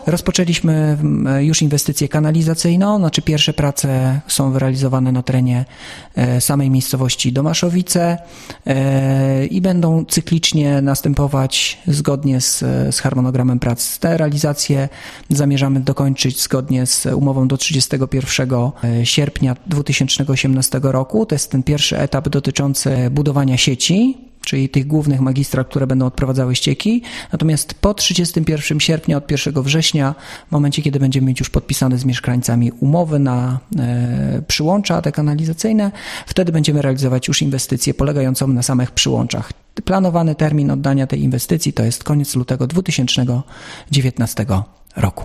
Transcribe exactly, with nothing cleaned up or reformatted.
Rozpoczęliśmy już inwestycję kanalizacyjną, znaczy pierwsze prace są realizowane na terenie samej miejscowości Domaszowice i będą cyklicznie następować zgodnie z, z harmonogramem prac. Te realizacje zamierzamy dokończyć zgodnie z umową do trzydziestego pierwszego sierpnia dwa tysiące osiemnastego roku. To jest ten pierwszy etap dotyczący budowania sieci, czyli tych głównych magistrał, które będą odprowadzały ścieki. Natomiast po trzydziestego pierwszego sierpnia, od pierwszego września, w momencie, kiedy będziemy mieć już podpisane z mieszkańcami umowy na e, przyłącza te kanalizacyjne, wtedy będziemy realizować już inwestycję polegającą na samych przyłączach. Planowany termin oddania tej inwestycji to jest koniec lutego dwa tysiące dziewiętnastego roku.